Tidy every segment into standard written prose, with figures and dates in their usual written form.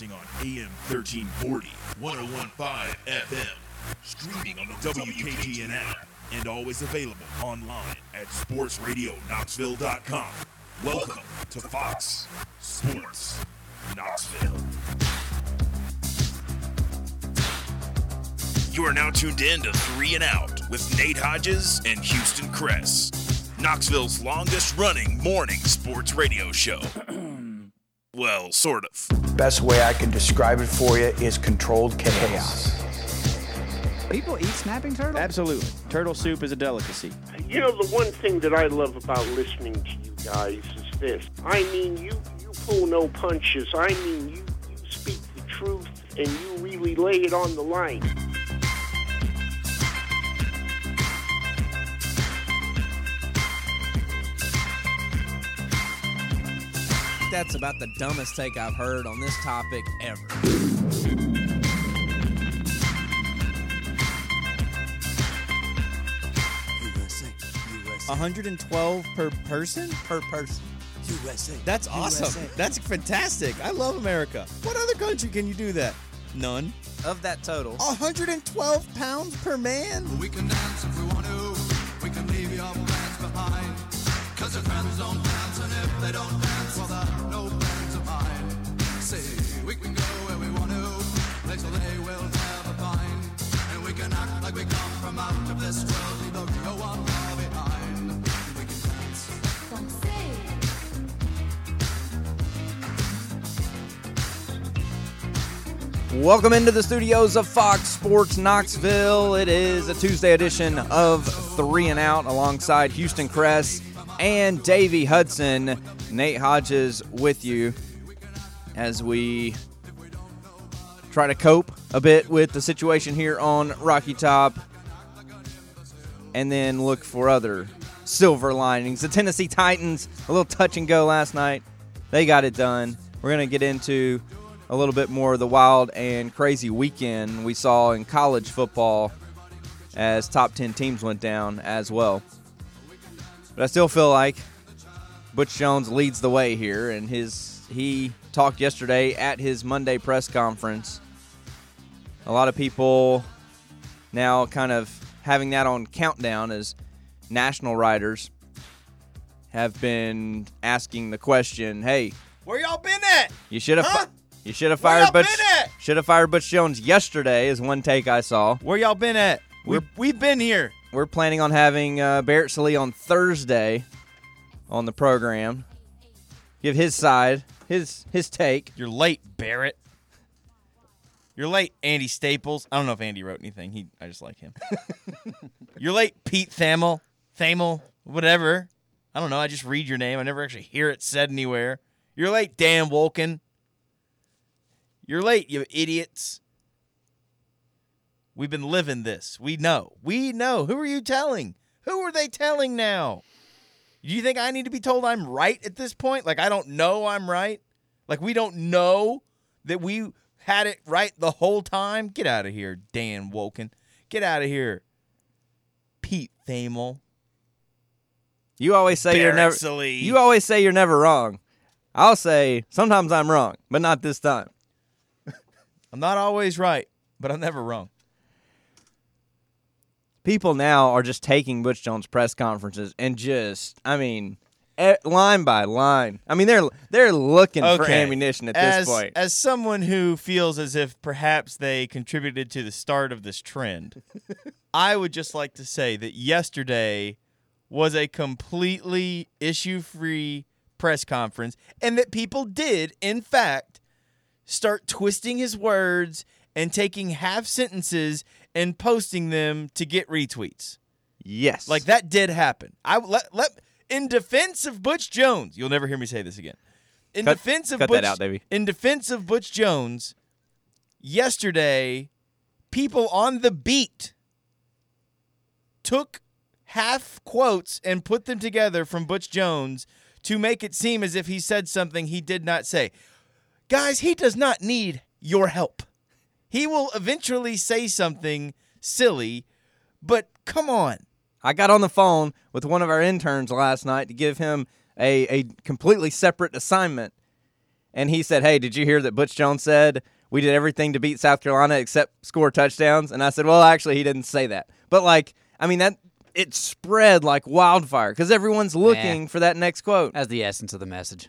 broadcasting on AM 1340, 101.5 FM, streaming on the WKGN app, and always available online at sportsradioknoxville.com. Welcome to Fox Sports Knoxville. You are now tuned in to 3 and Out with Nate Hodges and Houston Kress, Knoxville's longest-running morning sports radio show. Well, sort of. Best way I can describe it for you is controlled chaos. People eat snapping turtle? Absolutely. Turtle soup is a delicacy. You know, the one thing that I love about listening to you guys is this. I mean, you pull no punches. I mean, you speak the truth and you really lay it on the line. That's about the dumbest take I've heard on this topic ever. USA. 112 per person? Per person. USA. That's awesome. USA. That's fantastic. I love America. What other country can you do that? None. Of that total. 112 pounds per man? We can dance if we want to. We can leave your plans behind. Cause your friends don't dance, and if they don't dance, well, they're no friends of mine. Say, we can go where we want to, place where they will never find. And we can act like we come from out of this world, leave the real one far behind. And we can dance. Welcome into the studios of Fox Sports Knoxville. It is a Tuesday edition of 3 and Out alongside Houston Kress and Davey Hudson. Nate Hodges with you as we try to cope a bit with the situation here on Rocky Top and then look for other silver linings. The Tennessee Titans, a little touch and go last night. They got it done. We're going to get into a little bit more of the wild and crazy weekend we saw in college football as top 10 teams went down as well. But I still feel like Butch Jones leads the way here, and he talked yesterday at his Monday press conference. A lot of people now kind of having that on countdown as national writers have been asking the question, hey, where y'all been at? You should have Where fired Butch Jones yesterday is one take I saw. Where y'all been at? We've been here. We're planning on having Barrett Sallee on Thursday on the program. Give his side, his take. You're late, Barrett. You're late, Andy Staples. I don't know if Andy wrote anything. I just like him. You're late, Pete Thamel, whatever. I don't know. I just read your name. I never actually hear it said anywhere. You're late, Dan Wolken. You're late, you idiots. We've been living this. We know. Who are you telling? Who are they telling now? Do you think I need to be told I'm right at this point? Like I don't know I'm right? Like we don't know that we had it right the whole time? Get out of here, Dan Wolken. Get out of here, Pete Thamel. You always say You always say you're never wrong. I'll say sometimes I'm wrong, but not this time. I'm not always right, but I'm never wrong. People now are just taking Butch Jones' press conferences and line by line. I mean, they're looking for ammunition at this point. As someone who feels as if perhaps they contributed to the start of this trend, I would just like to say that yesterday was a completely issue-free press conference and that people did, in fact, start twisting his words and taking half sentences and posting them to get retweets. Yes. Like that did happen. In defense of Butch Jones, you'll never hear me say this again. In defense of Butch Jones, yesterday, people on the beat took half quotes and put them together from Butch Jones to make it seem as if he said something he did not say. Guys, he does not need your help. He will eventually say something silly, but come on. I got on the phone with one of our interns last night to give him a completely separate assignment. and he said, "Hey, did you hear that Butch Jones said we did everything to beat South Carolina except score touchdowns?" And I said, "Well, actually, he didn't say that." But that it spread like wildfire because everyone's looking for that next quote. That's the essence of the message.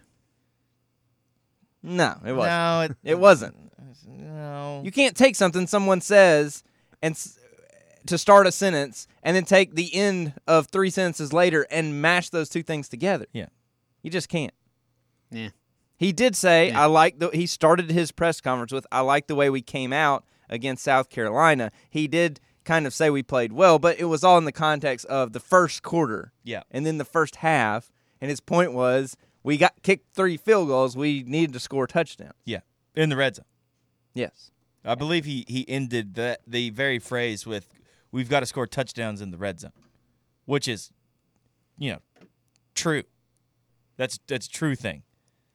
No, it wasn't. No, it wasn't. No. You can't take something someone says and to start a sentence and then take the end of 3 sentences later and mash those two things together. Yeah. You just can't. Yeah. He did say, he started his press conference with, "I like the way we came out against South Carolina." He did kind of say we played well, but it was all in the context of the first quarter. Yeah. And then the first half. And his point was, we got kicked 3 field goals. We needed to score a touchdown. Yeah. In the red zone. Yes. I believe he ended the very phrase with, "We've got to score touchdowns in the red zone," which is, true. That's a true thing.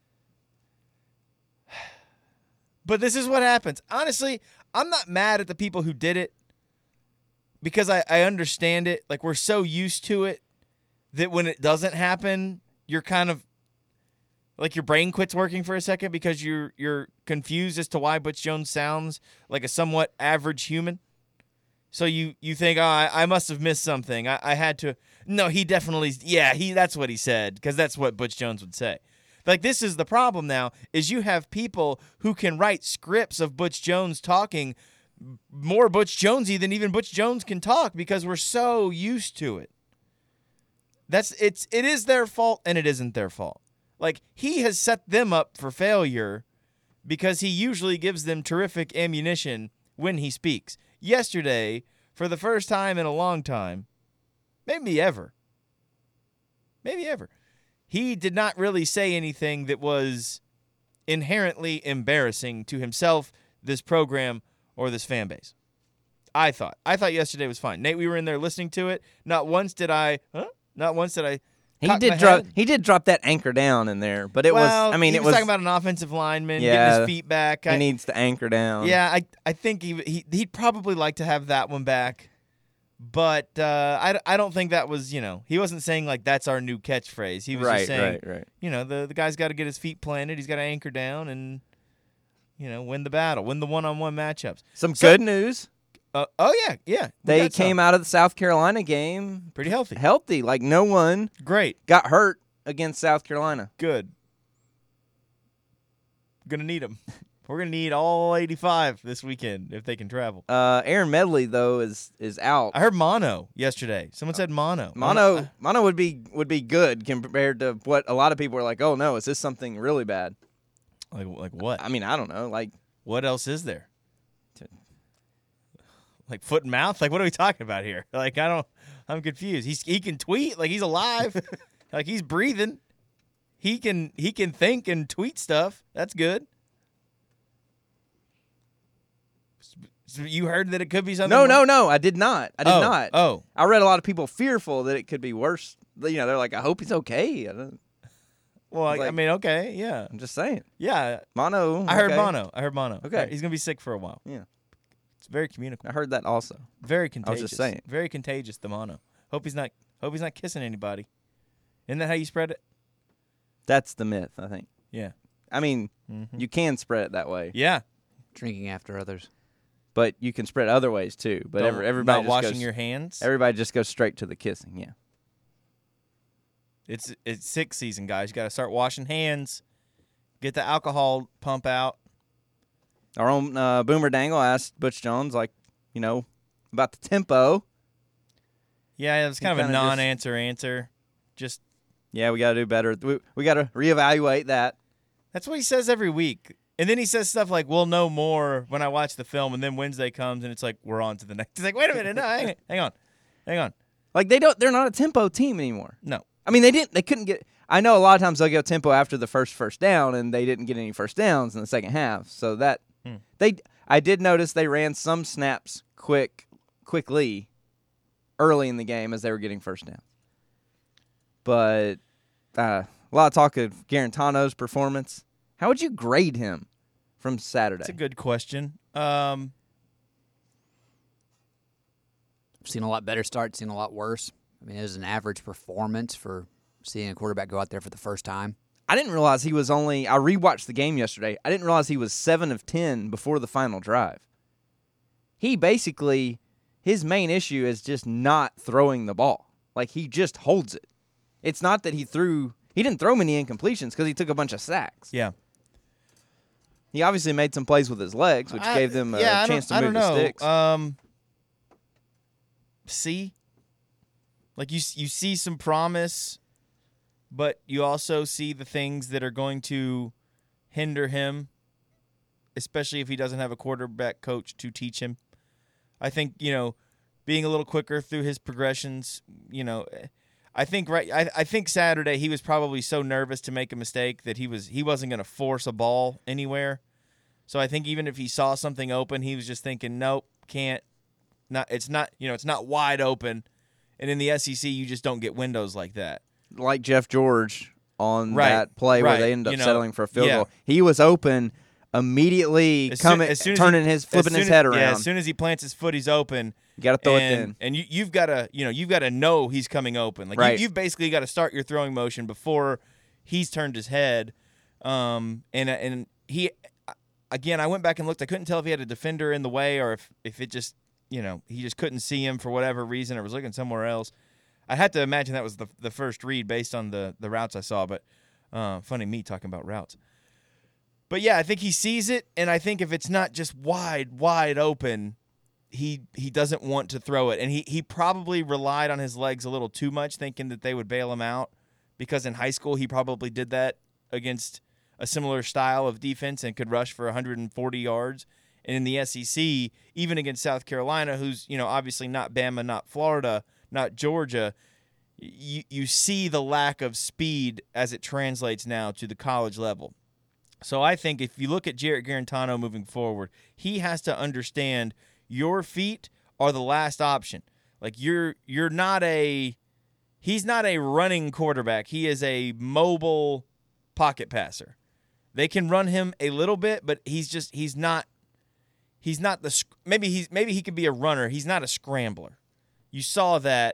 But this is what happens. Honestly, I'm not mad at the people who did it because I understand it. Like, we're so used to it that when it doesn't happen, you're kind of like your brain quits working for a second because you're confused as to why Butch Jones sounds like a somewhat average human. So you think, "Oh, I must have missed something. I had to." No, he definitely, that's what he said, because that's what Butch Jones would say. Like, this is the problem now, is you have people who can write scripts of Butch Jones talking more Butch Jonesy than even Butch Jones can talk because we're so used to it. It is their fault and it isn't their fault. Like, he has set them up for failure because he usually gives them terrific ammunition when he speaks. Yesterday, for the first time in a long time, maybe ever, he did not really say anything that was inherently embarrassing to himself, this program, or this fan base. I thought yesterday was fine. Nate, we were in there listening to it. Not once did I He did drop that anchor down in there, but it was talking about an offensive lineman getting his feet back. He needs to anchor down. Yeah, I think he'd probably like to have that one back, but I don't think that was, he wasn't saying like that's our new catchphrase. He was just saying, the guy's got to get his feet planted. He's got to anchor down and win the battle, win the one-on-one matchups. Good news. Yeah. They came out of the South Carolina game pretty healthy. Healthy, like no one got hurt against South Carolina. Good. Gonna need them. We're gonna need all 85 this weekend if they can travel. Aaron Medley though is out. I heard mono yesterday. Someone said mono. Mono would be good compared to what a lot of people are like. Oh no, is this something really bad? Like what? I mean, I don't know. Like what else is there? Like foot and mouth? Like what are we talking about here? Like I'm confused. He can tweet, like he's alive. Like he's breathing. He can think and tweet stuff. That's good. So you heard that it could be something? No, I did not. I did not. Oh. I read a lot of people fearful that it could be worse. They're like, I hope he's okay. Okay, yeah. I'm just saying. Yeah. Mono. I heard mono. Okay. He's going to be sick for a while. Yeah. It's very communicable. I heard that also. Very contagious. I was just saying. Very contagious, the mono. Hope he's not kissing anybody. Isn't that how you spread it? That's the myth, I think. Yeah. I mean, you can spread it that way. Yeah. Drinking after others. But you can spread other ways too. But everybody not just washing goes, your hands. Everybody just goes straight to the kissing. Yeah. It's sick season, guys. You got to start washing hands. Get the alcohol pump out. Our own Boomer Dangle asked Butch Jones, about the tempo. Yeah, it was kind of a non-answer answer. Just yeah, we got to do better. We got to reevaluate that. That's what he says every week. And then he says stuff like, we'll know more when I watch the film, and then Wednesday comes, and it's like, we're on to the next. He's like, wait a minute, no, hang on. Like, they're not a tempo team anymore. No. I mean, they couldn't get – I know a lot of times they'll go tempo after the first down, and they didn't get any first downs in the second half. So that I did notice they ran some snaps quickly early in the game as they were getting first downs. But a lot of talk of Garantano's performance. How would you grade him from Saturday? That's a good question. I've seen a lot better starts, seen a lot worse. I mean, it was an average performance for seeing a quarterback go out there for the first time. I didn't realize he was only. I rewatched the game yesterday. I didn't realize he was 7 of 10 before the final drive. He basically, his main issue is just not throwing the ball. Like, he just holds it. It's not that he didn't throw many incompletions because he took a bunch of sacks. Yeah. He obviously made some plays with his legs, which gave them a chance to move the sticks. See? Like, you see some promise, but you also see the things that are going to hinder him, especially if he doesn't have a quarterback coach to teach him. I think, being a little quicker through his progressions, I think Saturday he was probably so nervous to make a mistake that he wasn't going to force a ball anywhere. So I think even if he saw something open, he was just thinking, nope, can't. It's not wide open. And in the SEC, you just don't get windows like that. Like Jeff George on that play where they ended up settling for a field goal. He was open immediately, flipping his head around. Yeah, as soon as he plants his foot, he's open. You got to throw it in. And you've got to know he's coming open. Like you've basically got to start your throwing motion before he's turned his head. And he, again, I went back and looked. I couldn't tell if he had a defender in the way or if it just, he just couldn't see him for whatever reason or was looking somewhere else. I had to imagine that was the first read based on the routes I saw. But funny me talking about routes. But yeah, I think he sees it, and I think if it's not just wide open, he doesn't want to throw it. And he probably relied on his legs a little too much, thinking that they would bail him out, because in high school he probably did that against a similar style of defense and could rush for 140 yards. And in the SEC, even against South Carolina, who's obviously not Bama, not Florida, not Georgia, you see the lack of speed as it translates now to the college level. So I think if you look at Jarrett Garantano moving forward, he has to understand your feet are the last option. Like he's not a running quarterback. He is a mobile pocket passer. They can run him a little bit, but he's not maybe he could be a runner. He's not a scrambler. You saw that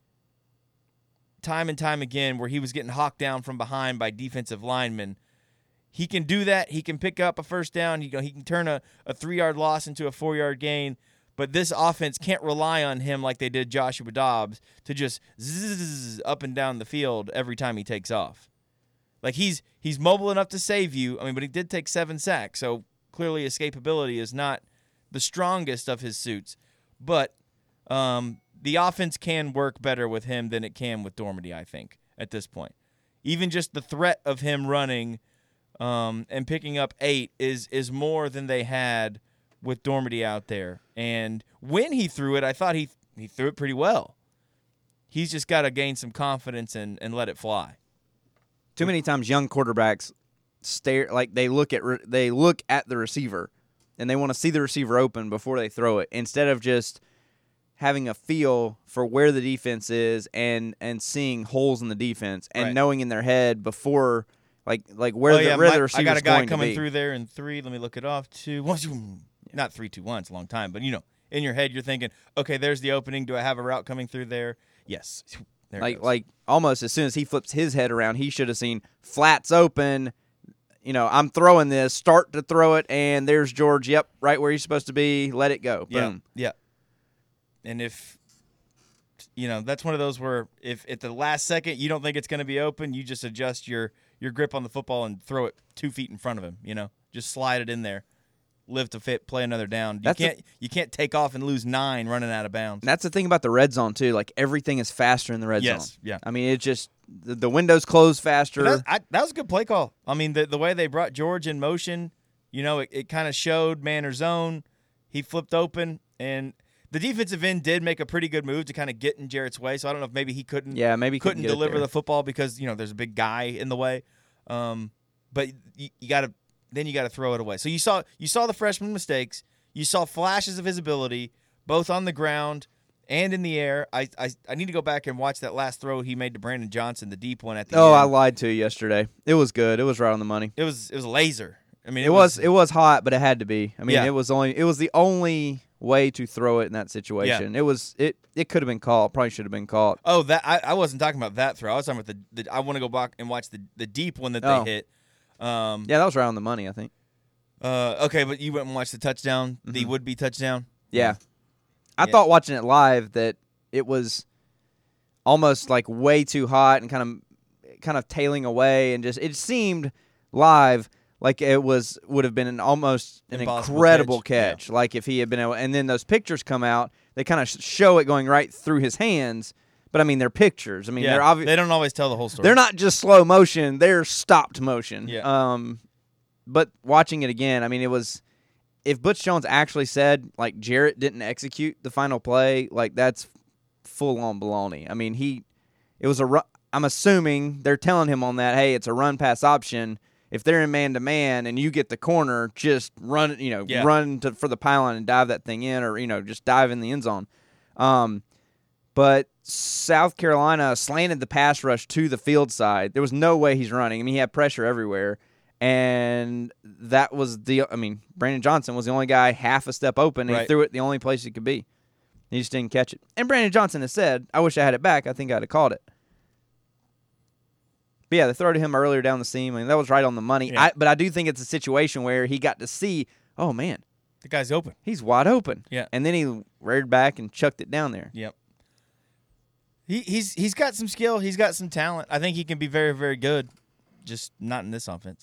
time and time again where he was getting hawked down from behind by defensive linemen. He can do that. He can pick up a first down. He can turn a 3-yard loss into a 4-yard gain. But this offense can't rely on him like they did Joshua Dobbs to just zzz up and down the field every time he takes off. Like he's mobile enough to save you. But he did take 7 sacks, so clearly escapability is not the strongest of his suits. But the offense can work better with him than it can with Dormady, I think, at this point. Even just the threat of him running and picking up 8 is more than they had with Dormady out there. And when he threw it, I thought he threw it pretty well. He's just got to gain some confidence and let it fly. Too many times young quarterbacks they look at the receiver and they want to see the receiver open before they throw it, instead of just having a feel for where the defense is and seeing holes in the defense and knowing in their head before where the receiver's going to be. I got a guy coming through there in 3. Let me look it off. 2, 1, not 3, 2, 1. It's a long time, but in your head you're thinking, okay, there's the opening. Do I have a route coming through there? Yes. There it goes. Like almost as soon as he flips his head around, he should have seen flats open. I'm throwing this. Start to throw it, and there's George. Yep, right where he's supposed to be. Let it go. Boom. Yeah. And if that's one of those where if at the last second you don't think it's going to be open, you just adjust your grip on the football and throw it 2 feet in front of him. Just slide it in there. Live to fit, play another down. You can't take off and lose 9 running out of bounds. That's the thing about the red zone too. Like everything is faster in the red zone. Yeah. It just the windows close faster. That was a good play call. The way they brought George in motion, it kind of showed man or zone. He flipped open, and the defensive end did make a pretty good move to kind of get in Jarrett's way. So I don't know if maybe he couldn't deliver the football because there's a big guy in the way. But you got to throw it away. So you saw the freshman mistakes. You saw flashes of his ability both on the ground and in the air. I need to go back and watch that last throw he made to Brandon Johnson, the deep one at the end. Oh, I lied to you yesterday. It was good. It was right on the money. It was a laser. It was hot, but it had to be. It was the only way to throw it in that situation. It could have been called. Probably should have been called. Oh, that I wasn't talking about that throw. I was talking about the I want to go back and watch the deep one that they hit. Yeah, that was right on the money, I think. Okay, but you went and watched the touchdown, the would-be touchdown? Yeah. I thought watching it live that it was almost like way too hot and kind of tailing away, and just it seemed live like it would have been an incredible catch. Yeah. Like if he had been able, and then those pictures come out, they kind of show it going right through his hands. But I mean, they're pictures. I mean, they don't always tell the whole story. They're not just slow motion; they're stopped motion. Yeah. But watching it again, I mean, it was. If Butch Jones actually said like Jarrett didn't execute the final play, like that's full on baloney. I mean, it was a run. I'm assuming they're telling him on that, hey, it's a run pass option. If they're in man to man and you get the corner, just run, run for the pylon and dive that thing in, or just dive in the end zone. But South Carolina slanted the pass rush to the field side. There was no way he's running. I mean, he had pressure everywhere. And that was Brandon Johnson was the only guy half a step open, and he threw it the only place he could be. He just didn't catch it. And Brandon Johnson has said, I wish I had it back. I think I'd have called it. But yeah, the throw to him earlier down the seam, that was right on the money. Yeah. But I do think it's a situation where he got to see, oh, man. The guy's open. He's wide open. Yeah. And then he reared back and chucked it down there. Yep. He's got some skill. He's got some talent. I think he can be very, very good, just not in this offense.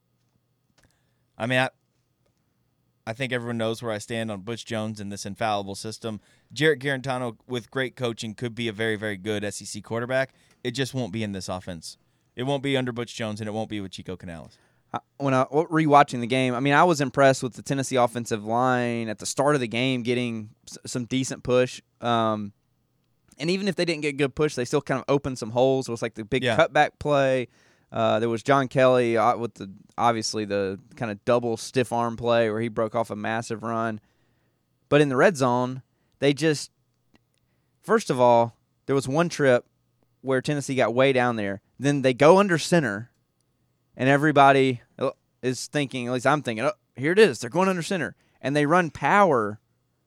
I mean, I think everyone knows where I stand on Butch Jones and this infallible system. Jarrett Garantano, with great coaching, could be a very, very good SEC quarterback. It just won't be in this offense. It won't be under Butch Jones, and it won't be with Chico Canales. When I rewatching the game, I was impressed with the Tennessee offensive line at the start of the game getting some decent push. And even if they didn't get good push, they still kind of opened some holes. It was like the big cutback play. There was John Kelly with the kind of double stiff arm play where he broke off a massive run. But in the red zone, they just first of all, there was one trip where Tennessee got way down there. Then they go under center, and everybody is thinking, at least I'm thinking, oh, here it is. They're going under center. And they run power,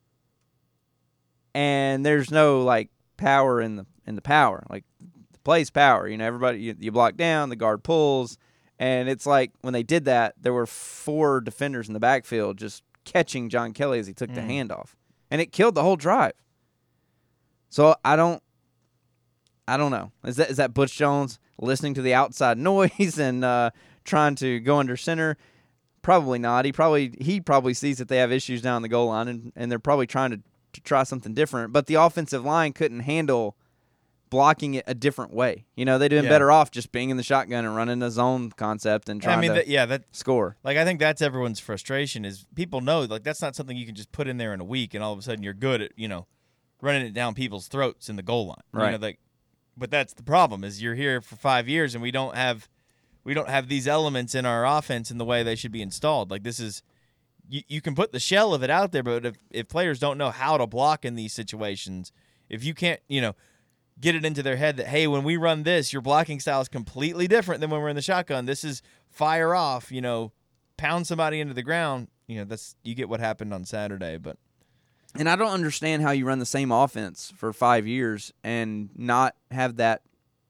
and there's no like power in the power. Like the play's power. Everybody you block down, the guard pulls, and it's like when they did that, there were 4 defenders in the backfield just catching John Kelly as he took the handoff. And it killed the whole drive. So I don't know. Is that Butch Jones listening to the outside noise and trying to go under center? Probably not. He probably sees that they have issues down the goal line, and they're probably trying to try something different. But the offensive line couldn't handle blocking it a different way. They'd been better off just being in the shotgun and running a zone concept and trying to score. Like, I think that's everyone's frustration is people know, like, that's not something you can just put in there in a week and all of a sudden you're good at, running it down people's throats in the goal line. Right. But that's the problem is you're here for 5 years and we don't have these elements in our offense in the way they should be installed. Like, this is you can put the shell of it out there, but if players don't know how to block in these situations, if you can't, get it into their head that, hey, when we run this, your blocking style is completely different than when we're in the shotgun. This is fire off, pound somebody into the ground. That's you get what happened on Saturday. And I don't understand how you run the same offense for 5 years and not have that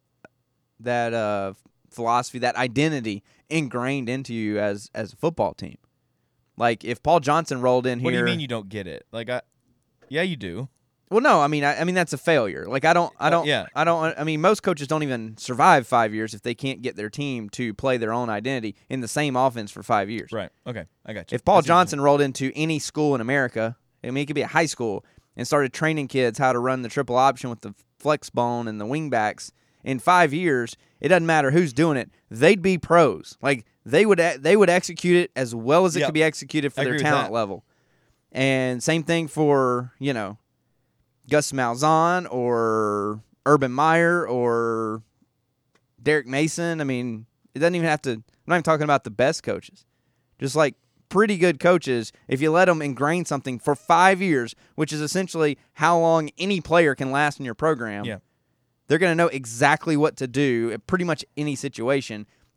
philosophy, that identity ingrained into you as a football team. Like if Paul Johnson rolled in here, what do you mean you don't get it? Like, yeah, you do. Well, no, I mean that's a failure. Like I mean most coaches don't even survive 5 years if they can't get their team to play their own identity in the same offense for 5 years. Right. Okay. I got you. If Paul Johnson rolled into any school in America, I mean it could be a high school, and started training kids how to run the triple option with the flex bone and the wingbacks in 5 years, it doesn't matter who's doing it. They'd be pros. Like they would execute it as well as it could be executed for their talent level. And same thing for, Gus Malzahn or Urban Meyer or Derek Mason. I mean, it doesn't even have to – I'm not even talking about the best coaches. Just like pretty good coaches, if you let them ingrain something for 5 years, which is essentially how long any player can last in your program, they're going to know exactly what to do at pretty much any situation.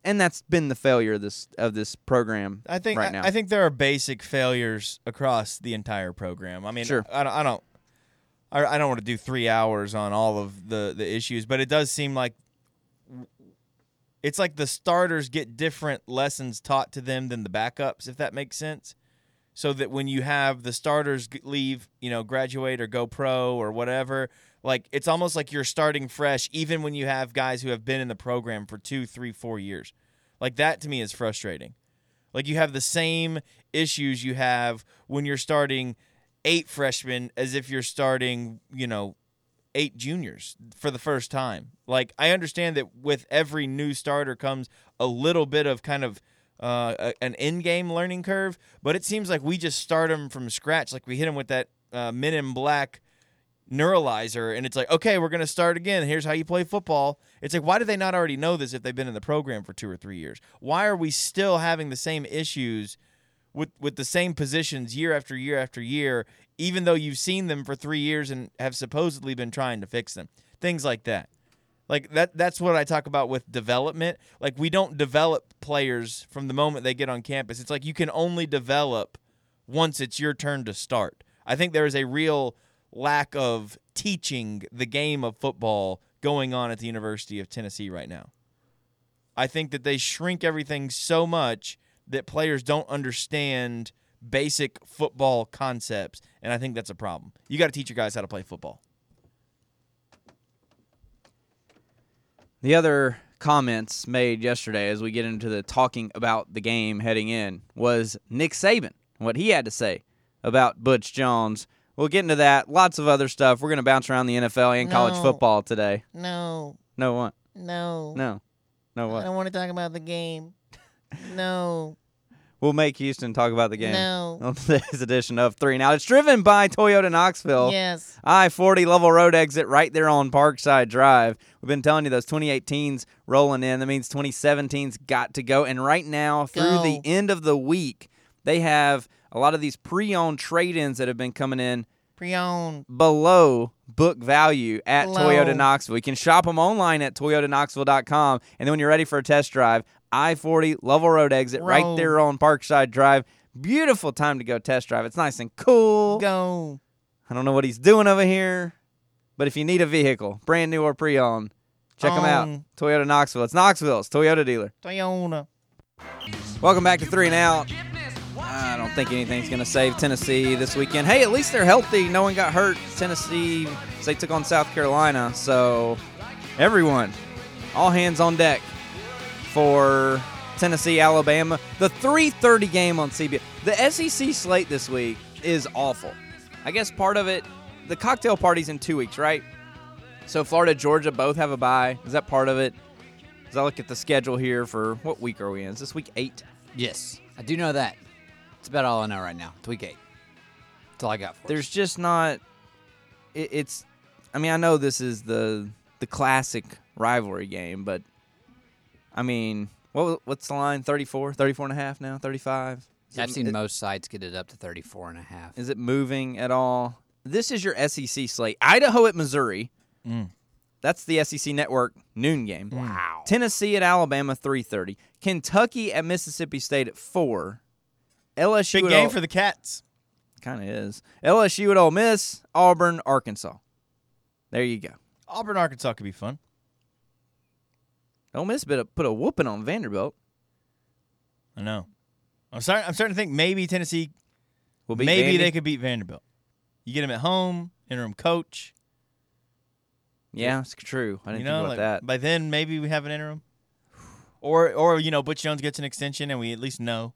And that's been the failure of this program. I think right now. I think there are basic failures across the entire program. I mean, Sure. I don't want to do 3 hours on all of the issues, but it does seem like it's like the starters get different lessons taught to them than the backups, if that makes sense. So that when you have the starters leave, graduate or go pro or whatever, like it's almost like you're starting fresh, even when you have guys who have been in the program for 2, 3, 4 years. Like that to me is frustrating. Like you have the same issues you have when you're starting 8 freshmen as if you're starting, 8 juniors for the first time. Like I understand that with every new starter comes a little bit of kind of an in-game learning curve, but it seems like we just start them from scratch. Like we hit them with that Men in Black neuralizer, and it's like, okay, we're going to start again. Here's how you play football. It's like, why do they not already know this if they've been in the program for 2 or 3 years? Why are we still having the same issues with the same positions year after year after year, even though you've seen them for 3 years and have supposedly been trying to fix them? Things like that. Like that's what I talk about with development. Like we don't develop players from the moment they get on campus. It's like you can only develop once it's your turn to start. I think there is a real lack of teaching the game of football going on at the University of Tennessee right now. I think that they shrink everything so much that players don't understand basic football concepts, and I think that's a problem. You got to teach your guys how to play football. The other comments made yesterday as we get into the talking about the game heading in was Nick Saban, what he had to say about Butch Jones. We'll get into that. Lots of other stuff. We're going to bounce around the NFL and college football today. No. No what? No. No. No what? I don't want to talk about the game. No. We'll make Houston talk about the game No. on today's edition of 3 Now. It's driven by Toyota Knoxville. Yes. I-40 Level Road exit right there on Parkside Drive. We've been telling you those 2018s rolling in. That means 2017's got to go. And right now, through the end of the week, they have a lot of these pre-owned trade-ins that have been coming in Pre-owned. below book value at Below. Toyota Knoxville. You can shop them online at toyotaknoxville.com. And then when you're ready for a test drive, I-40 Level Road exit right there on Parkside Drive. Beautiful time to go test drive. It's nice and cool. Go. I don't know what he's doing over here, but if you need a vehicle, brand new or pre-owned, check them out. Toyota Knoxville. It's Knoxville's Toyota dealer. Toyota. Welcome back to 3 and Out. I don't think anything's going to save Tennessee this weekend. Hey, at least they're healthy. No one got hurt. Tennessee, they took on South Carolina. So everyone, all hands on deck for Tennessee, Alabama. The 3:30 game on CBS. The SEC slate this week is awful. I guess part of it, the cocktail party's in 2 weeks, right? So Florida, Georgia both have a bye. Is that part of it? As I look at the schedule here for what week are we in? Is this week 8? Yes, I do know that. It's about all I know right now. It's week 8. That's all I got for There's just not. It's. I mean, I know this is the classic rivalry game, but I mean, what's the line? 34 and a half now? 35? I've seen most sites get it up to 34 and a half. Is it moving at all? This is your SEC slate. Idaho at Missouri. That's the SEC Network noon game. Wow. Tennessee at Alabama, 3:30. Kentucky at Mississippi State at 4. LSU Big at game for the Cats. Kind of is. LSU at Ole Miss, Auburn, Arkansas. There you go. Auburn, Arkansas could be fun. Ole Miss put a whooping on Vanderbilt. I know. I'm starting to think maybe Tennessee, Will beat maybe Vandy. they could beat Vanderbilt. You get them at home, interim coach. Yeah, it's true. I didn't think about like, that. By then, maybe we have an interim. Or Butch Jones gets an extension and we at least know.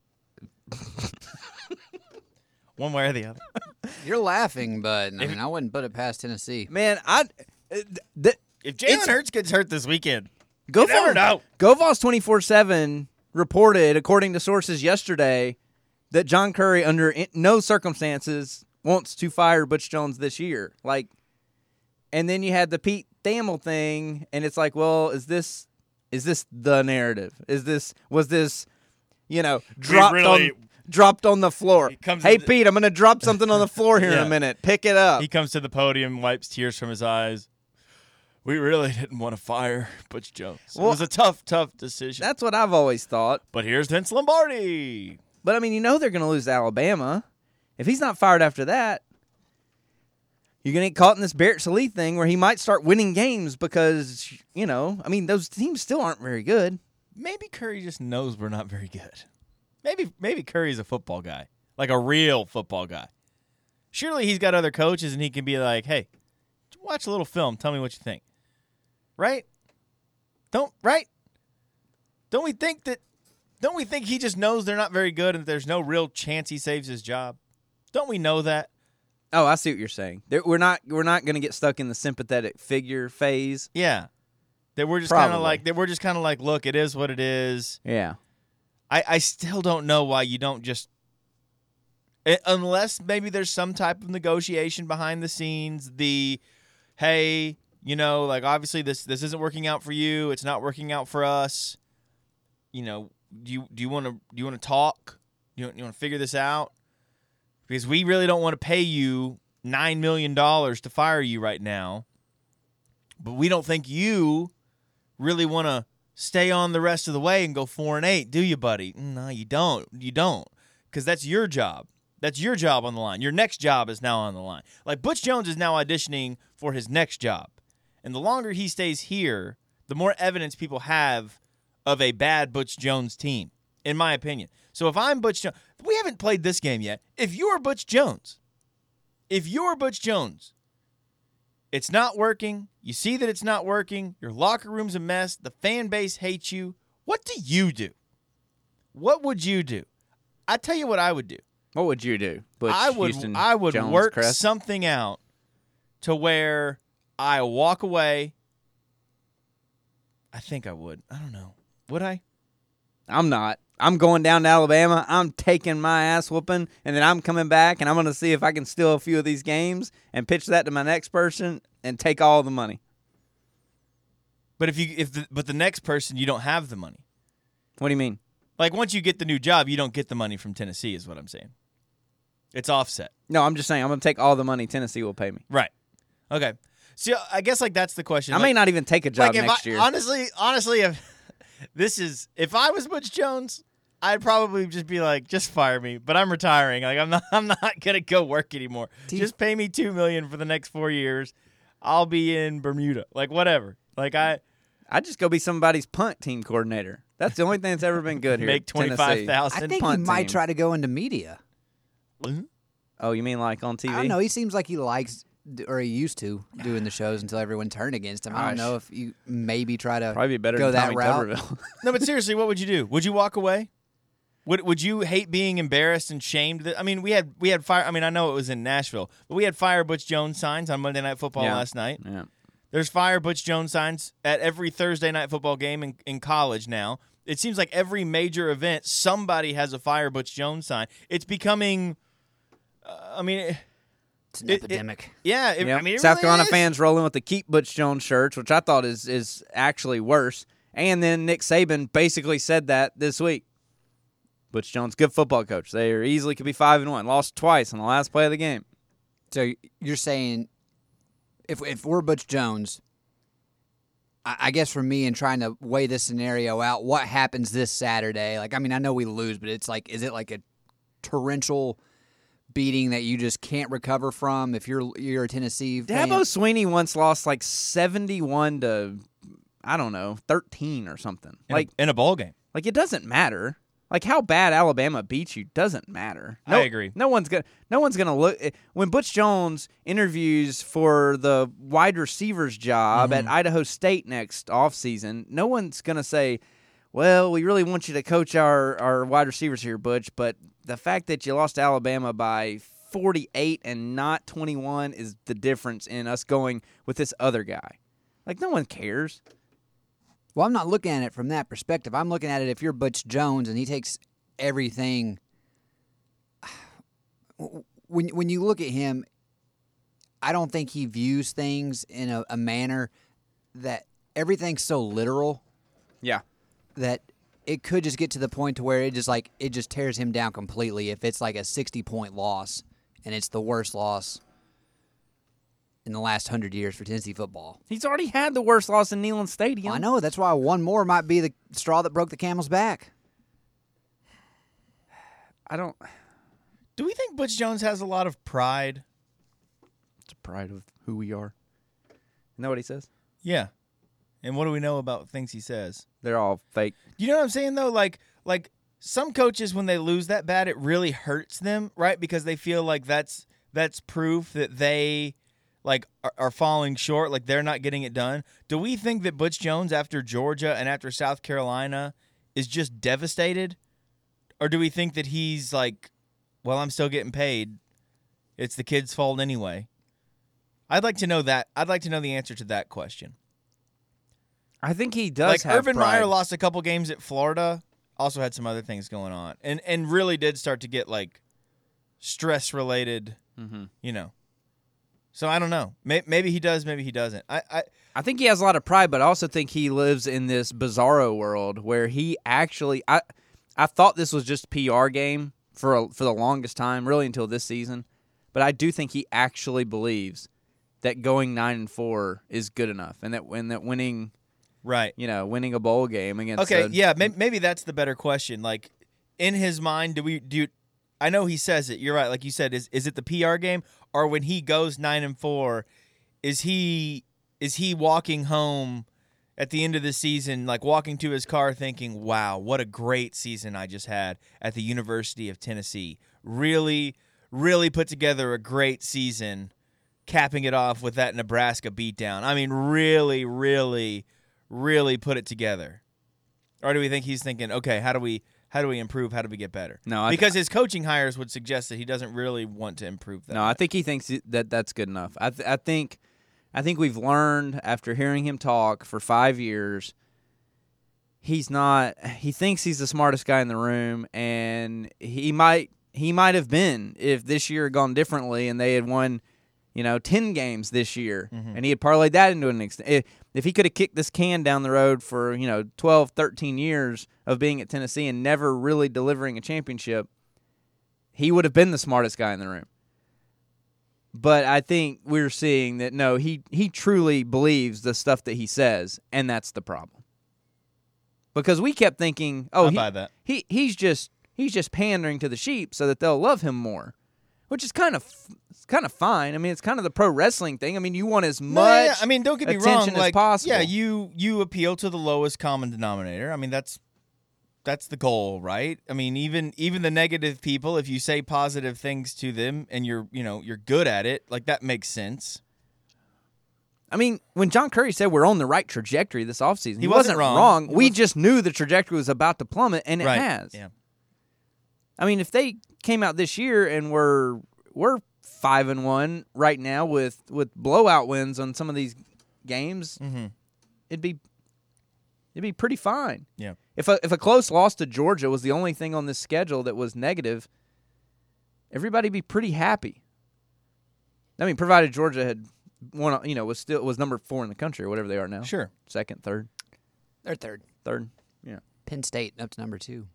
One way or the other. You're laughing, but I wouldn't put it past Tennessee. Man, If Jalen Hurts gets hurt this weekend, Go you never know. GoVoss 24/7 reported, according to sources yesterday, that John Curry, under no circumstances, wants to fire Butch Jones this year. And then you had the Pete Thamel thing, and it's like, well, is this the narrative? Was this dropped on the floor? Hey, Pete, I'm going to drop something on the floor here in a minute. Pick it up. He comes to the podium, wipes tears from his eyes. We really didn't want to fire Butch Jones. Well, it was a tough decision. That's what I've always thought. But here's Vince Lombardi. But, I mean, they're going to lose to Alabama. If he's not fired after that, you're going to get caught in this Barrett Sallee thing where he might start winning games because, those teams still aren't very good. Maybe Curry just knows we're not very good. Maybe Curry's a football guy, like a real football guy. Surely he's got other coaches and he can be like, hey, watch a little film. Tell me what you think. Right? Don't we think he just knows they're not very good and that there's no real chance he saves his job? Don't we know that? Oh, I see what you're saying. We're not going to get stuck in the sympathetic figure phase. Yeah. That we're just kind of like, look, it is what it is. Yeah. I still don't know why you don't just, unless maybe there's some type of negotiation behind the scenes, hey, obviously this isn't working out for you. It's not working out for us. Do you want to talk? You want to figure this out? Because we really don't want to pay you $9 million to fire you right now. But we don't think you really want to stay on the rest of the way and go 4-8, do you, buddy? No, you don't. You don't. Because that's your job. That's your job on the line. Your next job is now on the line. Like, Butch Jones is now auditioning for his next job. And the longer he stays here, the more evidence people have of a bad Butch Jones team, in my opinion. So if I'm Butch Jones, we haven't played this game yet. If you're Butch Jones, it's not working. You see that it's not working. Your locker room's a mess. The fan base hates you. What do you do? What would you do? I tell you what I would do. What would you do? Butch, I would Jones, work Crest? something out to where I walk away. I think I would. I don't know. Would I? I'm not. I'm going down to Alabama. I'm taking my ass whooping, and then I'm coming back, and I'm going to see if I can steal a few of these games and pitch that to my next person and take all the money. But but the next person, you don't have the money. What do you mean? Like, once you get the new job, you don't get the money from Tennessee, is what I'm saying. It's offset. No, I'm just saying I'm going to take all the money Tennessee will pay me. Right. Okay. See, I guess that's the question. I may not even take a job next year. Honestly, if I was Butch Jones, I'd probably just be like, just fire me. But I'm retiring. Like, I'm not gonna go work anymore. Just pay me $2 million for the next 4 years. I'll be in Bermuda. Like, whatever. Like, I just go be somebody's punt team coordinator. That's the only thing that's ever been good here. Make $25,000. I think he might try to go into media. Oh, you mean like on TV? I don't know. He seems like he likes, or he used to, doing the shows until everyone turned against him. I don't know if you maybe try to probably be better go than that Tommy route. Tuberville. No, but seriously, what would you do? Would you walk away? Would you hate being embarrassed and shamed? I mean, we had fire. I mean, I know it was in Nashville, but we had Fire Butch Jones signs on Monday Night Football last night. Yeah. There's Fire Butch Jones signs at every Thursday Night Football game in college now. It seems like every major event, somebody has a Fire Butch Jones sign. It's becoming, it's an epidemic. South Carolina fans rolling with the Keep Butch Jones shirts, which I thought is actually worse. And then Nick Saban basically said that this week. Butch Jones, good football coach. They easily could be 5-1. Lost twice on the last play of the game. So you're saying if we're Butch Jones, I guess for me and trying to weigh this scenario out, what happens this Saturday? Like, I mean, I know we lose, but it's like, is it like a torrential beating that you just can't recover from if you're a Tennessee fan? Dabo Swinney once lost like 71 to, I don't know, 13 or something. In a bowl game. Like, it doesn't matter. Like, how bad Alabama beats you doesn't matter. I agree. No one's gonna look when Butch Jones interviews for the wide receivers job at Idaho State next offseason. No one's gonna say, "Well, we really want you to coach our wide receivers here, Butch." But the fact that you lost to Alabama by 48 and not 21 is the difference in us going with this other guy. Like, no one cares. Well, I'm not looking at it from that perspective. I'm looking at it if you're Butch Jones and he takes everything. When you look at him, I don't think he views things in a manner that everything's so literal. Yeah. That it could just get to the point to where it just tears him down completely if it's like a 60-point loss and it's the worst loss in the last 100 years for Tennessee football. He's already had the worst loss in Neyland Stadium. I know. That's why one more might be the straw that broke the camel's back. I don't. Do we think Butch Jones has a lot of pride? It's a pride of who we are. You know what he says? Yeah. And what do we know about things he says? They're all fake. You know what I'm saying, though? Like some coaches, when they lose that bad, it really hurts them, right? Because they feel like that's proof that they are falling short, like they're not getting it done. Do we think that Butch Jones, after Georgia and after South Carolina, is just devastated? Or do we think that he's like, well, I'm still getting paid. It's the kid's fault anyway. I'd like to know that. I'd like to know the answer to that question. I think he does Like have Urban pride. Meyer lost a couple games at Florida, also had some other things going on, and really did start to get like stress related, you know. So I don't know. Maybe he does, maybe he doesn't. I think he has a lot of pride, but I also think he lives in this bizarro world where he actually I thought this was just a PR game for the longest time, really until this season. But I do think he actually believes that going 9-4 is good enough, and that winning, right, winning a bowl game against. Maybe that's the better question. Like in his mind, do I know he says it. You're right. Like you said, is it the PR game, or when he goes 9-4, is he walking home at the end of the season, like walking to his car thinking, wow, what a great season I just had at the University of Tennessee. Really, really put together a great season, capping it off with that Nebraska beatdown. I mean, really, really, really put it together. Or do we think he's thinking, okay, how do we improve? How do we get better? No, because his coaching hires would suggest that he doesn't really want to improve that. No, I think he thinks that that's good enough. I think we've learned after hearing him talk for 5 years, he's not. He thinks he's the smartest guy in the room, and he might have been if this year had gone differently and they had won, 10 games this year, and he had parlayed that into an extent. If he could have kicked this can down the road for 12, 13 years of being at Tennessee and never really delivering a championship, he would have been the smartest guy in the room. But I think we're seeing that, no, he truly believes the stuff that he says, and that's the problem. Because we kept thinking, I buy that. He's just pandering to the sheep so that they'll love him more, which is kind of fine. I mean, it's kind of the pro wrestling thing. I mean, you want as much I mean, don't get me attention wrong, as possible. Yeah, you appeal to the lowest common denominator. I mean, that's the goal, right? I mean, even the negative people, if you say positive things to them and you're good at it, like that makes sense. I mean, when John Curry said we're on the right trajectory this offseason, he wasn't wrong. We just knew the trajectory was about to plummet, and it Right. has. Yeah. I mean, if they came out this year and we're 5-1 right now with blowout wins on some of these games, it'd be pretty fine. Yeah. If a close loss to Georgia was the only thing on this schedule that was negative, everybody'd be pretty happy. I mean, provided Georgia had won, was number 4 in the country or whatever they are now. Sure. Second, third. They're third. Third. Yeah. Penn State up to number 2.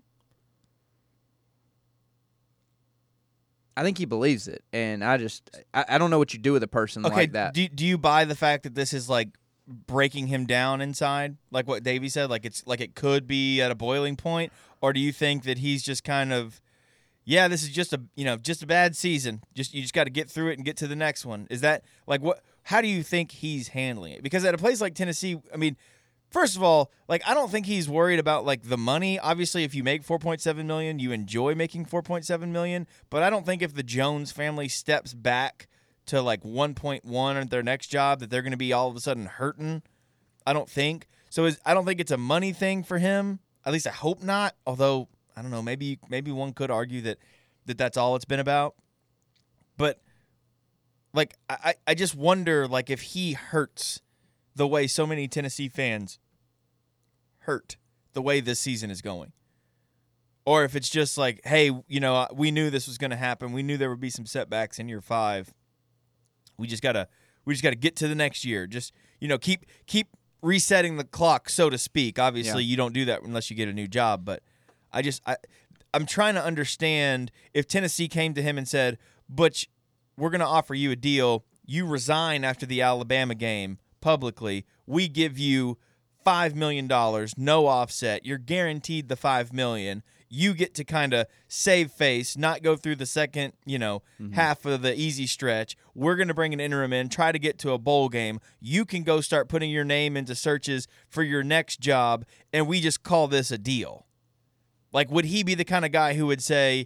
I think he believes it, and I don't know what you do with a person like that. Do you buy the fact that this is like breaking him down inside, like what Davey said, like it's like it could be at a boiling point, or do you think that he's just kind of, yeah, this is just a bad season. You just got to get through it and get to the next one. Is that like what? How do you think he's handling it? Because at a place like Tennessee, I mean, first of all, like I don't think he's worried about like the money. Obviously, if you make $4.7 million, you enjoy making $4.7 million. But I don't think if the Jones family steps back to like 1.1 at their next job that they're going to be all of a sudden hurting. I don't think so. I don't think it's a money thing for him. At least I hope not. Although I don't know, maybe one could argue that that's all it's been about. But like I just wonder like if he hurts the way so many Tennessee fans hurt the way this season is going. Or if it's just like, hey, we knew this was going to happen. We knew there would be some setbacks in year 5. We just gotta get to the next year. Just keep resetting the clock, so to speak. Obviously, you don't do that unless you get a new job. But I'm trying to understand if Tennessee came to him and said, "Butch, we're going to offer you a deal. you resign after the Alabama game publicly. We give you $5 million, no offset. You're guaranteed the $5 million. You get to kind of save face, not go through the second, half of the easy stretch. We're going to bring an interim in, try to get to a bowl game. You can go start putting your name into searches for your next job, and we just call this a deal. Like, would he be the kind of guy who would say,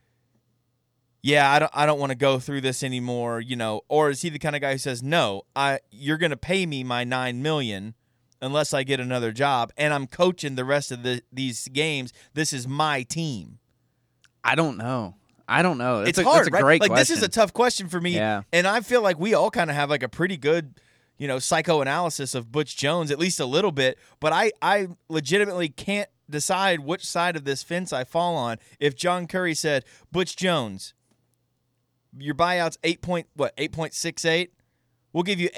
yeah, I don't want to go through this anymore, or is he the kind of guy who says, no, you're going to pay me my $9 million unless I get another job, and I'm coaching the rest of these games. This is my team. I don't know. It's hard, that's a right? great like question. This is a tough question for me, Yeah. And I feel like we all kind of have like a pretty good, psychoanalysis of Butch Jones, at least a little bit. But I legitimately can't decide which side of this fence I fall on. If John Currie said, Butch Jones, your buyout's 8.68. We'll give you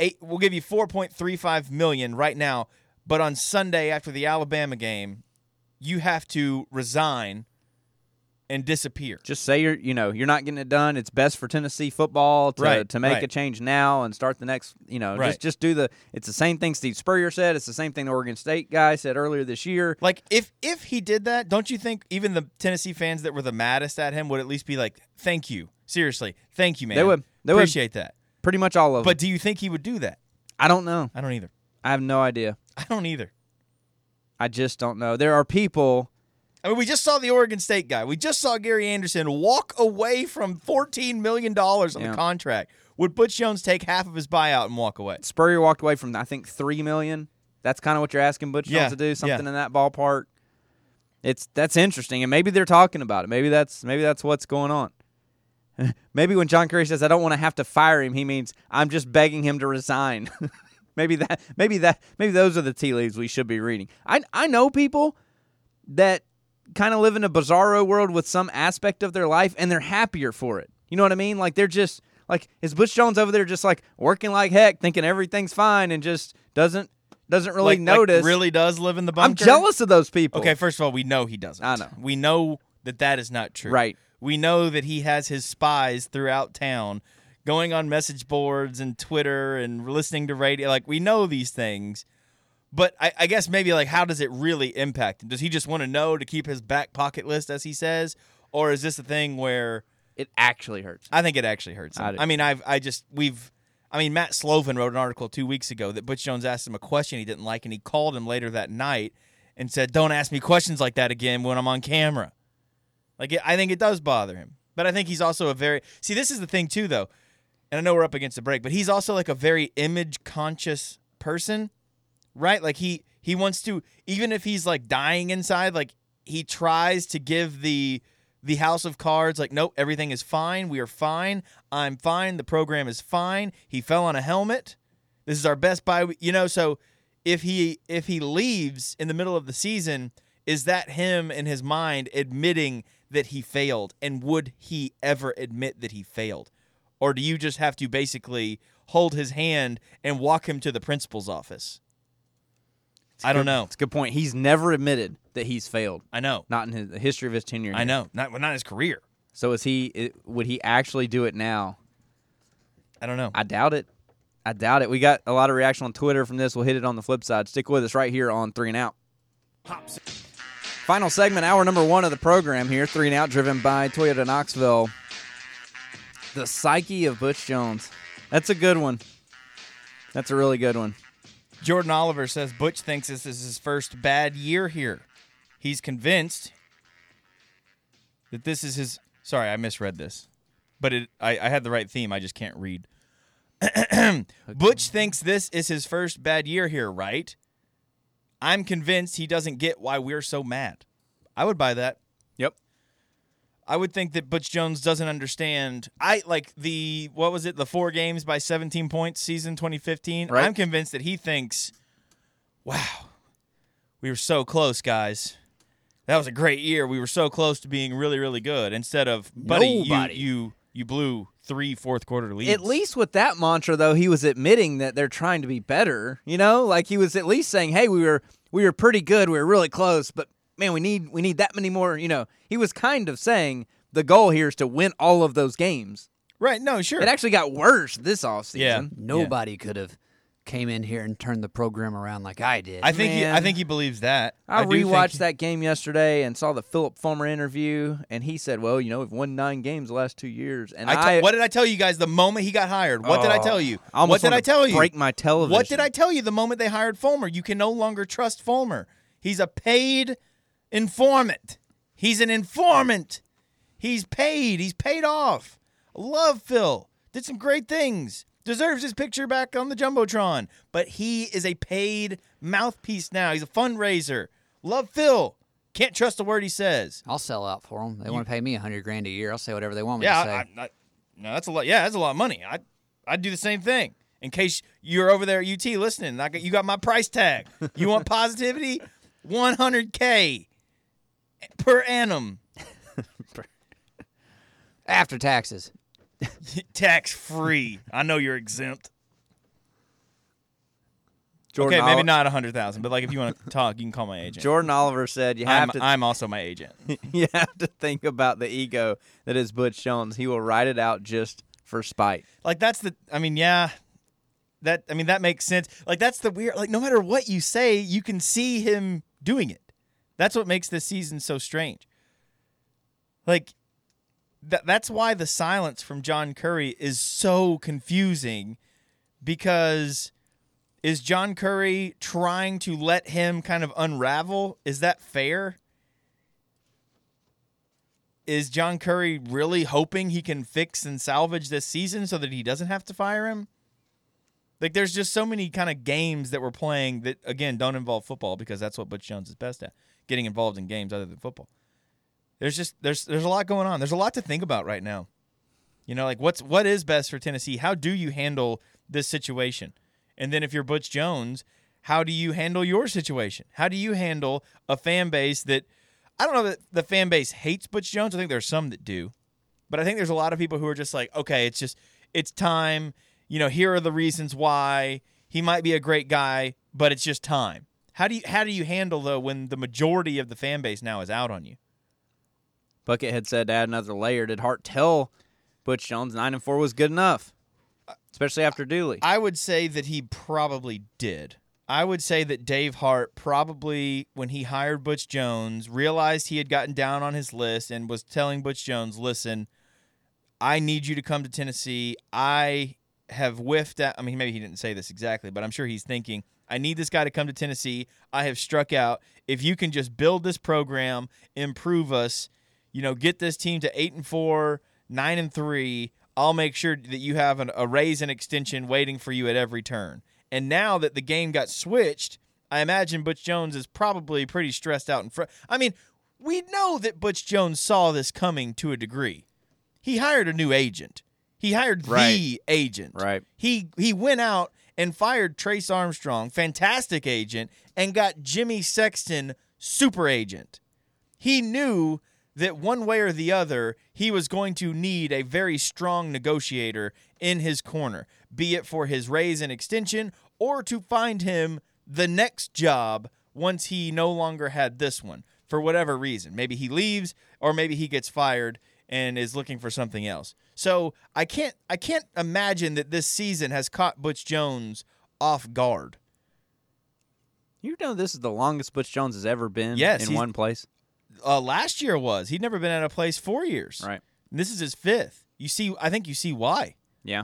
$4.35 million right now, but on Sunday after the Alabama game, you have to resign and disappear. Just say you're not getting it done. It's best for Tennessee football to make a change now and start the next. Right. Just do It's the same thing Steve Spurrier said. It's the same thing the Oregon State guy said earlier this year. Like if he did that, don't you think even the Tennessee fans that were the maddest at him would at least be like, "Thank you, seriously, thank you, man. They would. Appreciate that." Pretty much all of them. But do you think he would do that? I don't know. I don't either. I have no idea. I don't either. I just don't know. There are people. I mean, we just saw the Oregon State guy. We just saw Gary Anderson walk away from $14 million on the contract. Would Butch Jones take half of his buyout and walk away? Spurrier walked away from, I think, $3 million. That's kind of what you're asking Butch Jones to do, something in that ballpark. That's interesting, and maybe they're talking about it. Maybe that's what's going on. Maybe when John Currie says, I don't want to have to fire him, he means I'm just begging him to resign. Maybe those are the tea leaves we should be reading. I know people that kind of live in a bizarro world with some aspect of their life, and they're happier for it. You know what I mean? Like, they're just, like, is Butch Jones over there just, like, working like heck, thinking everything's fine, and just doesn't really notice. Like really does live in the bunker? I'm jealous of those people. Okay, first of all, we know he doesn't. I know. We know that is not true. Right. We know that he has his spies throughout town going on message boards and Twitter and listening to radio. Like, we know these things. But I guess maybe, like, how does it really impact him? Does he just want to know to keep his back pocket list, as he says? Or is this a thing where it actually hurts? I think it actually hurts him. I mean, Matt Slovin wrote an article 2 weeks ago that Butch Jones asked him a question he didn't like, and he called him later that night and said, don't ask me questions like that again when I'm on camera. Like, I think it does bother him. But I think he's also see, this is the thing, too, though. And I know we're up against the break, but he's also, like, a very image-conscious person, right? Like, he wants to, even if he's, like, dying inside, like, he tries to give the house of cards, like, nope, everything is fine. We are fine. I'm fine. The program is fine. He fell on a helmet. This is our best buy. So if he leaves in the middle of the season, is that him in his mind admitting that he failed? And would he ever admit that he failed? Or do you just have to basically hold his hand and walk him to the principal's office? I don't know. It's a good point. He's never admitted that he's failed. I know. Not in the history of his tenure here. I know. Not his career. So would he actually do it now? I don't know. I doubt it. We got a lot of reaction on Twitter from this. We'll hit it on the flip side. Stick with us right here on 3 and Out. Final segment, hour number 1 of the program here. 3 and Out, driven by Toyota Knoxville. The psyche of Butch Jones. That's a good one. That's a really good one. Jordan Oliver says Butch thinks this is his first bad year here. He's convinced that this is his... Sorry, I misread this. But I had the right theme. I just can't read. Butch thinks this is his first bad year here, right? I'm convinced he doesn't get why we're so mad. I would buy that. Yep. I would think that Butch Jones doesn't understand. The 4 games by 17 points season 2015. Right. I'm convinced that he thinks, wow, we were so close, guys. That was a great year. We were so close to being really, really good. Instead of, buddy, you blew 3 fourth-quarter leads. At least with that mantra, though, he was admitting that they're trying to be better. Like he was at least saying, "Hey, we were pretty good. We were really close, but man, we need that many more." He was kind of saying the goal here is to win all of those games. Right, no, sure. It actually got worse this offseason. Yeah. Nobody could have came in here and turned the program around like I did. I think Man. he believes that. I do think rewatched that game yesterday and saw the Philip Fulmer interview, and he said, well, we've won 9 games the last 2 years. And what did I tell you guys the moment he got hired? What did I tell you? I almost What did I wanted to tell you? break my television. What did I tell you the moment they hired Fulmer? You can no longer trust Fulmer. He's a paid informant. He's an informant. He's paid. He's paid off. I love Phil. Did some great things. Deserves his picture back on the Jumbotron. But he is a paid mouthpiece now. He's a fundraiser. Love Phil. Can't trust a word he says. I'll sell out for them. They want to pay me $100,000 a year. I'll say whatever they want me Yeah, to say. no, that's a lot. Yeah, that's a lot of money. I'd do the same thing. In case you're over there at UT listening, you got my price tag. You want positivity? $100K per annum. After taxes. Tax free. I know you're exempt. Jordan Okay, maybe not 100,000, but like if you want to talk, you can call my agent. Jordan Oliver said you have I'm also my agent. you have to think about the ego that is Butch Jones. He will write it out just for spite. Like that makes sense. Like that's the weird. Like no matter what you say, you can see him doing it. That's what makes this season so strange. Like. That's why the silence from John Curry is so confusing, because is John Curry trying to let him kind of unravel? Is that fair? Is John Curry really hoping he can fix and salvage this season so that he doesn't have to fire him? Like there's just so many kind of games that we're playing that, again, don't involve football, because that's what Butch Jones is best at, getting involved in games other than football. There's a lot going on. There's a lot to think about right now. Like what is best for Tennessee? How do you handle this situation? And then if you're Butch Jones, how do you handle your situation? How do you handle a fan base that, I don't know that the fan base hates Butch Jones. I think there's some that do. But I think there's a lot of people who are just like, okay, it's time. Here are the reasons why he might be a great guy, but it's just time. How do you handle, though, when the majority of the fan base now is out on you? Buckethead said to add another layer, did Hart tell Butch Jones 9-4 was good enough, especially after Dooley? I would say that he probably did. I would say that Dave Hart probably, when he hired Butch Jones, realized he had gotten down on his list and was telling Butch Jones, listen, I need you to come to Tennessee. I have whiffed at, maybe he didn't say this exactly, but I'm sure he's thinking, I need this guy to come to Tennessee. I have struck out. If you can just build this program, improve us, get this team to 8-4, 9-3. I'll make sure that you have a raise and extension waiting for you at every turn. And now that the game got switched, I imagine Butch Jones is probably pretty stressed out in front. We know that Butch Jones saw this coming to a degree. He hired a new agent. He hired the agent. Right. He went out and fired Trace Armstrong, fantastic agent, and got Jimmy Sexton, super agent. He knew that one way or the other, he was going to need a very strong negotiator in his corner, be it for his raise and extension or to find him the next job once he no longer had this one, for whatever reason. Maybe he leaves, or maybe he gets fired and is looking for something else. So I can't imagine that this season has caught Butch Jones off guard. This is the longest Butch Jones has ever been in one place? Last year was. He'd never been at a place 4 years. Right. And this is his 5th. I think you see why. Yeah.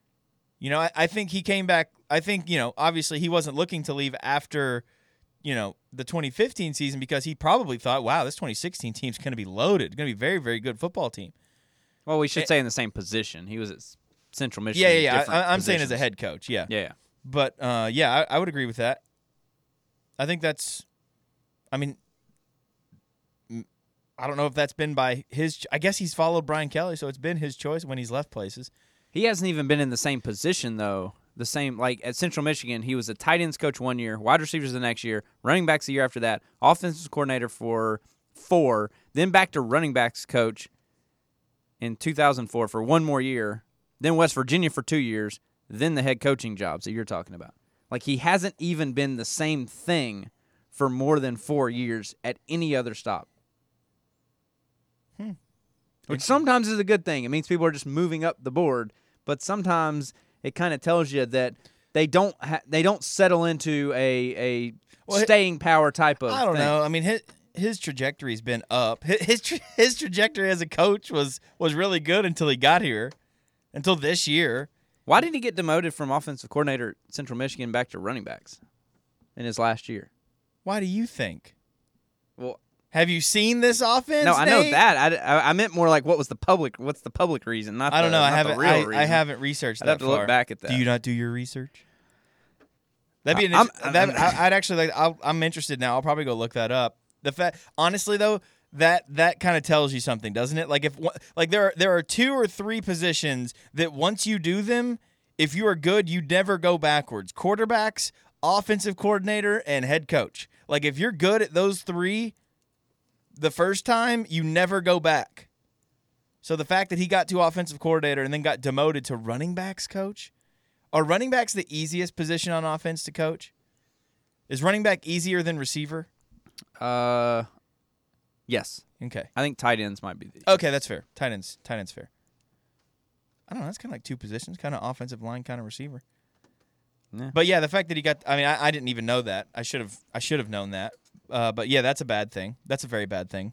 I think he came back. I think, obviously he wasn't looking to leave after, the 2015 season, because he probably thought, wow, this 2016 team's going to be loaded. It's going to be a very, very good football team. Well, we should say in the same position. He was at Central Michigan. Yeah. I'm saying as a head coach, yeah. Yeah. But, I would agree with that. I think that's, I don't know if that's been by his – I guess he's followed Brian Kelly, so it's been his choice when he's left places. He hasn't even been in the same position, though. Like at Central Michigan, he was a tight ends coach 1 year, wide receivers the next year, running backs the year after that, offensive coordinator for 4, then back to running backs coach in 2004 for 1 more year, then West Virginia for 2 years, then the head coaching jobs that you're talking about. Like he hasn't even been the same thing for more than 4 years at any other stop. which sometimes is a good thing. It means people are just moving up the board, but sometimes it kind of tells you that they don't settle into a staying power type of. I don't thing. know. I mean, his trajectory's been up. His trajectory as a coach was really good until he got here, until this year. Why did he get demoted from offensive coordinator at Central Michigan back to running backs in his last year? Why do you think? Well, have you seen this offense? no, I know Nate? that. I meant more like what's the public reason? Not I don't know. not I the haven't. real reason. I haven't researched I'd that have to far. look back at that. Do you not do your research? That'd be an. I'm- I'd actually like. I'm interested now. I'll probably go look that up. Honestly though, that kind of tells you something, doesn't it? Like there are 2 or 3 positions that once you do them, if you are good, you never go backwards. Quarterbacks, offensive coordinator, and head coach. Like if you're good at those 3 the first time, you never go back. So the fact that he got to offensive coordinator and then got demoted to running backs coach, are running backs the easiest position on offense to coach? Is running back easier than receiver? Yes. Okay. I think tight ends might be the. Okay, that's fair. Tight ends fair. I don't know. That's kind of like 2 positions, kind of offensive line, kind of receiver. Yeah. But yeah, the fact that he got. I mean, I didn't even know that. I should have known that. But yeah, that's a bad thing. That's a very bad thing.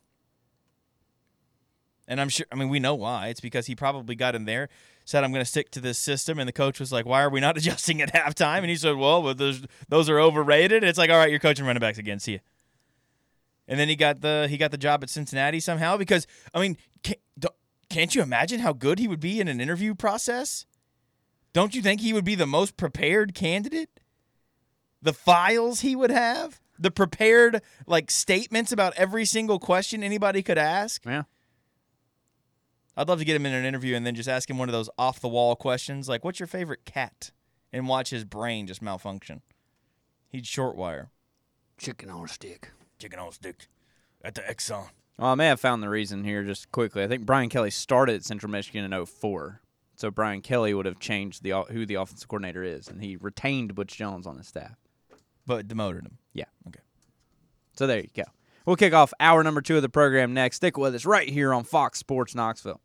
And I'm sure. I mean, we know why. It's because he probably got in there, said, "I'm going to stick to this system," and the coach was like, "Why are we not adjusting at halftime?" And he said, "Well, those are overrated." And it's like, "All right, you're coaching running backs again. See ya." And then he got the job at Cincinnati somehow because I mean, can't you imagine how good he would be in an interview process? Don't you think he would be the most prepared candidate? The files he would have, the prepared statements about every single question anybody could ask. Yeah. I'd love to get him in an interview and then just ask him one of those off-the-wall questions like, what's your favorite cat? And watch his brain just malfunction. He'd short wire. Chicken on a stick. Chicken on a stick at the Exxon. Well, I may have found the reason here just quickly. I think Brian Kelly started at Central Michigan in 2004. So Brian Kelly would have changed who the offensive coordinator is, and he retained Butch Jones on his staff. But demoted him. Yeah. Okay. So there you go. We'll kick off hour number 2 of the program next. Stick with us right here on Fox Sports Knoxville.